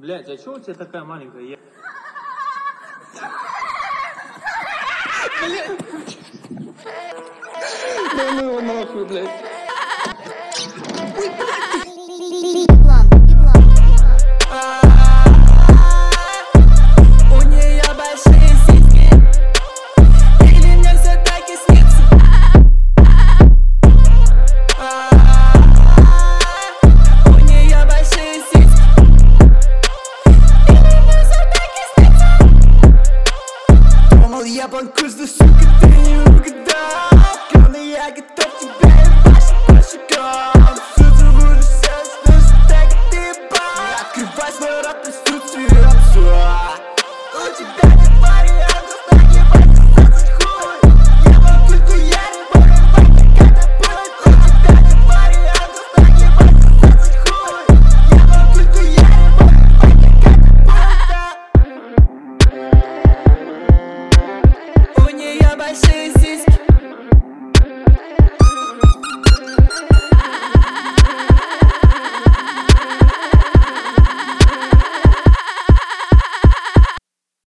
Блять, а чё у тебя такая маленькая? Да ну его нахуй, блядь. У нее большие сиськи, или мне все так и снится? У нее большие сиськи, или мне все так и снится? Думал, я банкрот, сука, ты не угадал. Главное, я готов тебя ебашить пошагом. Сука, уже все слышит, так как ты ебал. Не открывай свой рот, присутствие отца. У тебя нет вариантов, так ебать, сосать хуй. Я могу хуярить, могу ебать, как это будет. У тебя нет вариантов, так ебать, сосать хуй. Я могу хуярить, могу ебать, как это будет. У нее большие сиськи.